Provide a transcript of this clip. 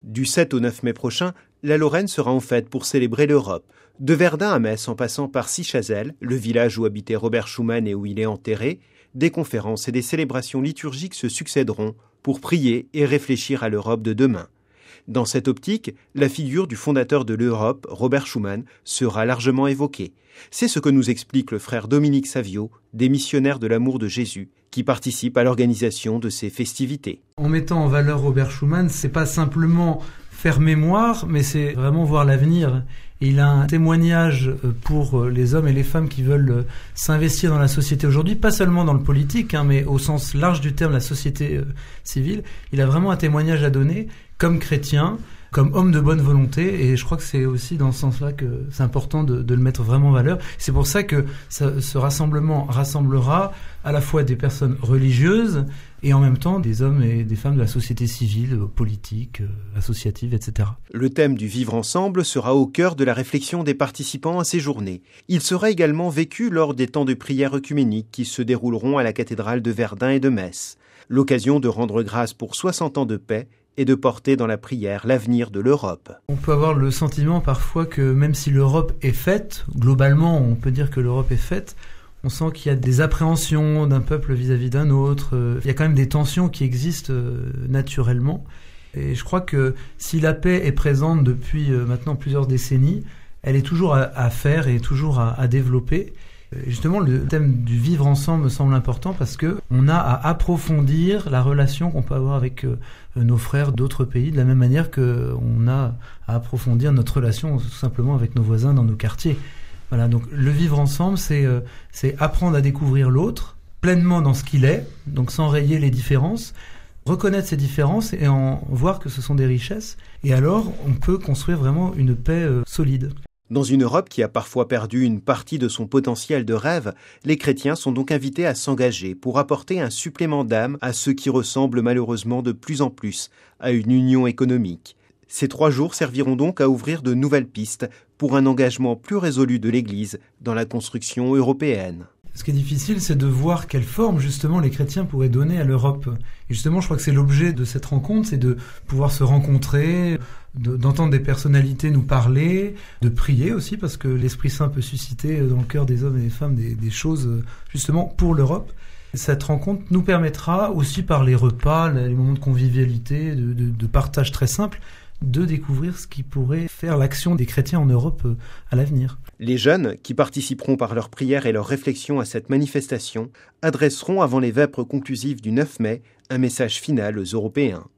Du 7 au 9 mai prochain, la Lorraine sera en fête pour célébrer l'Europe. De Verdun à Metz en passant par Sichazel, le village où habitait Robert Schuman et où il est enterré, des conférences et des célébrations liturgiques se succéderont pour prier et réfléchir à l'Europe de demain. Dans cette optique, la figure du fondateur de l'Europe, Robert Schuman, sera largement évoquée. C'est ce que nous explique le frère Dominique Savio, des missionnaires de l'amour de Jésus, qui participe à l'organisation de ces festivités. En mettant en valeur Robert Schuman, c'est pas simplement faire mémoire, mais c'est vraiment voir l'avenir. Et il a un témoignage pour les hommes et les femmes qui veulent s'investir dans la société aujourd'hui, pas seulement dans le politique, mais au sens large du terme, la société civile. Il a vraiment un témoignage à donner comme chrétien, comme homme de bonne volonté, et je crois que c'est aussi dans ce sens-là que c'est important de le mettre vraiment en valeur. C'est pour ça que ce rassemblement rassemblera à la fois des personnes religieuses et en même temps des hommes et des femmes de la société civile, politique, associative, etc. Le thème du vivre ensemble sera au cœur de la réflexion des participants à ces journées. Il sera également vécu lors des temps de prière œcuménique qui se dérouleront à la cathédrale de Verdun et de Metz. L'occasion de rendre grâce pour 60 ans de paix et de porter dans la prière l'avenir de l'Europe. On peut avoir le sentiment parfois que même si l'Europe est faite, globalement on peut dire que l'Europe est faite, on sent qu'il y a des appréhensions d'un peuple vis-à-vis d'un autre, il y a quand même des tensions qui existent naturellement. Et je crois que si la paix est présente depuis maintenant plusieurs décennies, elle est toujours à faire et toujours à développer. Et justement, le thème du vivre ensemble me semble important parce que on a à approfondir la relation qu'on peut avoir avec nos frères d'autres pays, de la même manière qu'on a à approfondir notre relation tout simplement avec nos voisins dans nos quartiers. Voilà, donc le vivre ensemble, c'est apprendre à découvrir l'autre pleinement dans ce qu'il est, donc sans rayer les différences, reconnaître ces différences et en voir que ce sont des richesses. Et alors, on peut construire vraiment une paix solide. Dans une Europe qui a parfois perdu une partie de son potentiel de rêve, les chrétiens sont donc invités à s'engager pour apporter un supplément d'âme à ceux qui ressemblent malheureusement de plus en plus à une union économique. Ces 3 jours serviront donc à ouvrir de nouvelles pistes pour un engagement plus résolu de l'Église dans la construction européenne. Ce qui est difficile, c'est de voir quelle forme, justement, les chrétiens pourraient donner à l'Europe. Et justement, je crois que c'est l'objet de cette rencontre, c'est de pouvoir se rencontrer, d'entendre des personnalités nous parler, de prier aussi, parce que l'Esprit Saint peut susciter dans le cœur des hommes et des femmes des choses, justement, pour l'Europe. Cette rencontre nous permettra aussi, par les repas, les moments de convivialité, de partage très simple, de découvrir ce qui pourrait faire l'action des chrétiens en Europe à l'avenir. Les jeunes, qui participeront par leurs prières et leurs réflexions à cette manifestation, adresseront avant les vêpres conclusives du 9 mai un message final aux Européens.